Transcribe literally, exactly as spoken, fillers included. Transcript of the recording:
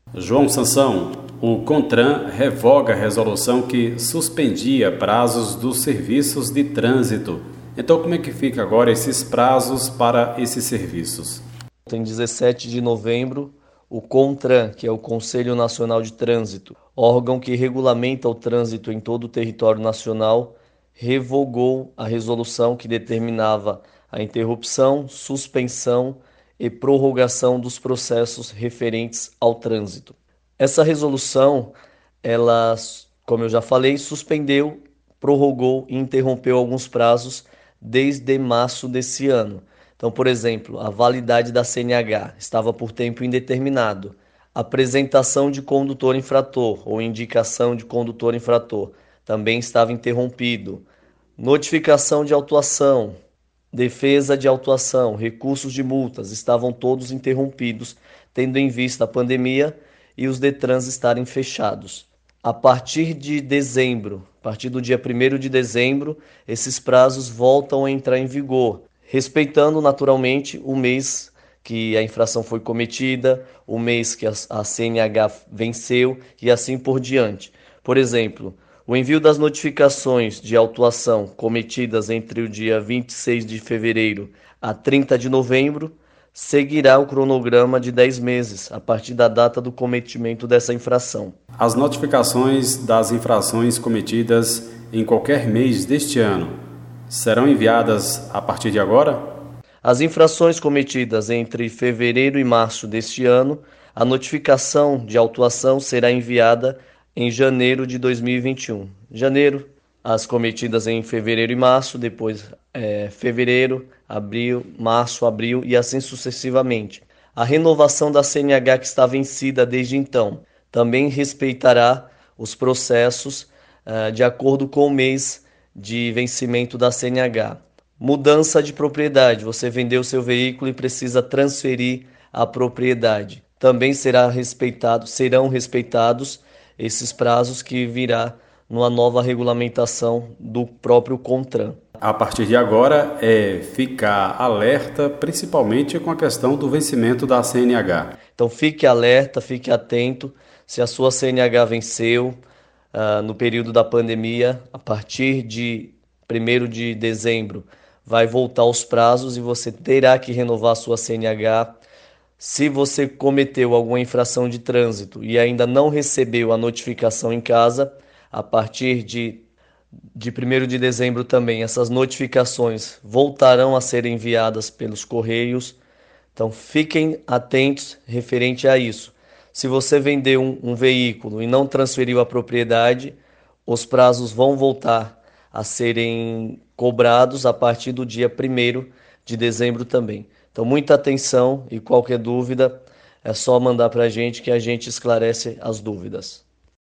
João Sansão, o CONTRAN revoga a resolução que suspendia prazos dos serviços de trânsito. Então, como é que fica agora esses prazos para esses serviços? Em dezessete de novembro, o CONTRAN, que é o Conselho Nacional de Trânsito, órgão que regulamenta o trânsito em todo o território nacional, revogou a resolução que determinava a interrupção, suspensão e prorrogação dos processos referentes ao trânsito. Essa resolução, ela, como eu já falei, suspendeu, prorrogou e interrompeu alguns prazos desde março desse ano. Então, por exemplo, a validade da C N H estava por tempo indeterminado. Apresentação de condutor infrator ou indicação de condutor infrator também estava interrompido. Notificação de autuação, defesa de autuação, recursos de multas estavam todos interrompidos, tendo em vista a pandemia e os Detrans estarem fechados. A partir de dezembro, a partir do dia primeiro de dezembro, esses prazos voltam a entrar em vigor, respeitando naturalmente o mês que a infração foi cometida, o mês que a C N H venceu e assim por diante. Por exemplo, o envio das notificações de autuação cometidas entre o dia vinte e seis de fevereiro a trinta de novembro seguirá o cronograma de dez meses, a partir da data do cometimento dessa infração. As notificações das infrações cometidas em qualquer mês deste ano serão enviadas a partir de agora? As infrações cometidas entre fevereiro e março deste ano, a notificação de autuação será enviada em janeiro de dois mil e vinte e um. Janeiro, as cometidas em fevereiro e março, depois é, fevereiro, abril, março, abril e assim sucessivamente. A renovação da C N H que está vencida desde então também respeitará os processos uh, de acordo com o mês de vencimento da C N H. Mudança de propriedade, você vendeu seu veículo e precisa transferir a propriedade. Também será respeitado, serão respeitados esses prazos que virá numa nova regulamentação do próprio CONTRAN. A partir de agora é ficar alerta, principalmente com a questão do vencimento da C N H. Então fique alerta, fique atento. Se a sua C N H venceu uh, no período da pandemia, a partir de primeiro de dezembro vai voltar os prazos e você terá que renovar a sua C N H. Se você cometeu alguma infração de trânsito e ainda não recebeu a notificação em casa, a partir de, de primeiro de dezembro também, essas notificações voltarão a ser enviadas pelos correios. Então fiquem atentos referente a isso. Se você vendeu um, um veículo e não transferiu a propriedade, os prazos vão voltar a serem cobrados a partir do dia primeiro de dezembro também. Então, muita atenção e qualquer dúvida é só mandar para a gente que a gente esclarece as dúvidas.